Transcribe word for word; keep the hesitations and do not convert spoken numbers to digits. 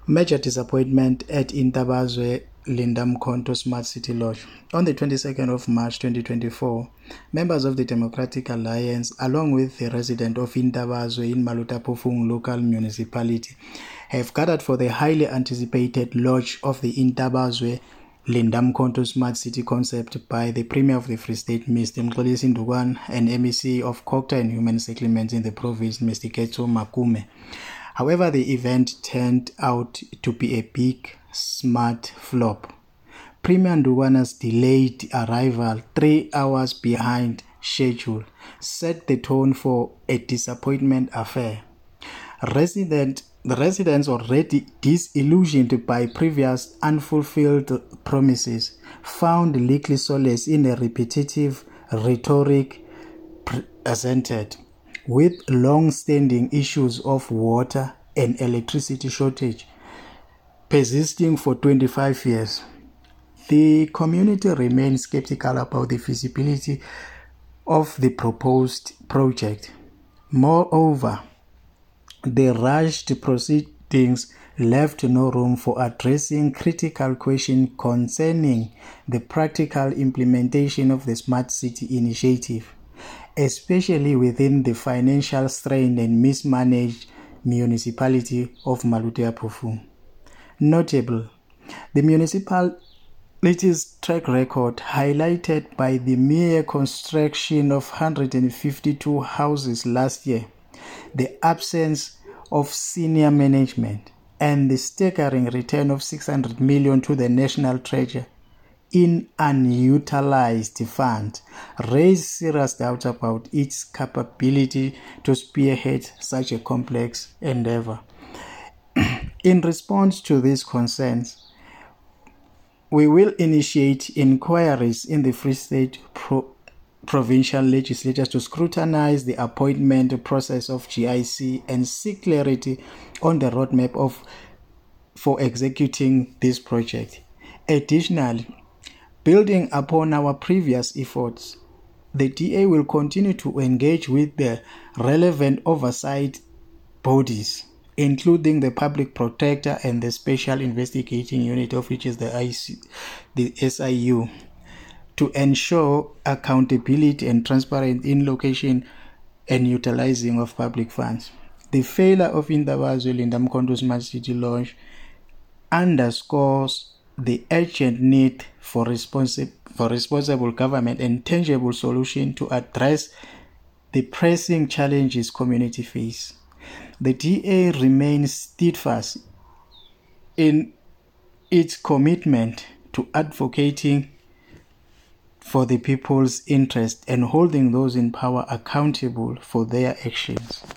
Major disappointment at Intabazwe Linda Mkhonto Smart City Lodge. On the twenty-second of March twenty twenty-four, members of the Democratic Alliance, along with the resident of Intabazwe in Malutapofung local municipality, have gathered for the highly anticipated launch of the Intabazwe Linda Mkhonto Smart City concept by the Premier of the Free State, Mister Mxolisi Ndukwana, and M E C of Cocta and Human Settlements in the province, Mister Ketso Makume. However, the event turned out to be a big, smart flop. Premier Ndukwana's delayed arrival, three hours behind schedule, set the tone for a disappointment affair. Resident, the residents, already disillusioned by previous unfulfilled promises, found little solace in a repetitive rhetoric presented, with long-standing issues of water and electricity shortage persisting for twenty-five years. The community remains skeptical about the feasibility of the proposed project. Moreover, the rushed proceedings left no room for addressing critical questions concerning the practical implementation of the Smart City initiative, especially within the financial strained and mismanaged municipality of Malutapofung. Notable, the municipality's track record, highlighted by the mere construction of one hundred fifty-two houses last year, the absence of senior management, and the staggering return of six hundred million dollars to the national treasury in unutilized funds, raise serious doubts about its capability to spearhead such a complex endeavor. In response to these concerns, we will initiate inquiries in the Free State Pro- provincial legislatures to scrutinize the appointment process of G I C and seek clarity on the roadmap of for executing this project. Additionally, building upon our previous efforts, the D A will continue to engage with the relevant oversight bodies, including the Public Protector and the Special Investigating Unit, of which is the, I C, the S I U, to ensure accountability and transparency in location and utilizing of public funds. The failure of Intabazwe Linda Mkhonto Smart City Launch underscores the urgent need for, responsi- for responsible government and tangible solution to address the pressing challenges community face. The D A remains steadfast in its commitment to advocating for the people's interest and holding those in power accountable for their actions.